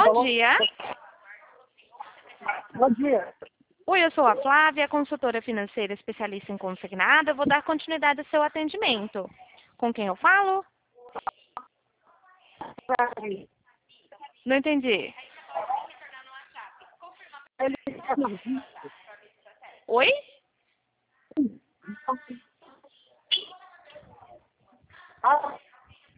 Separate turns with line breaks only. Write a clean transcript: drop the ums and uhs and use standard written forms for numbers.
Bom dia.
Bom dia.
Oi, eu sou a Flávia, consultora financeira especialista em consignado. Eu vou dar continuidade ao seu atendimento. Com quem eu falo? Não entendi. Oi?
Ah,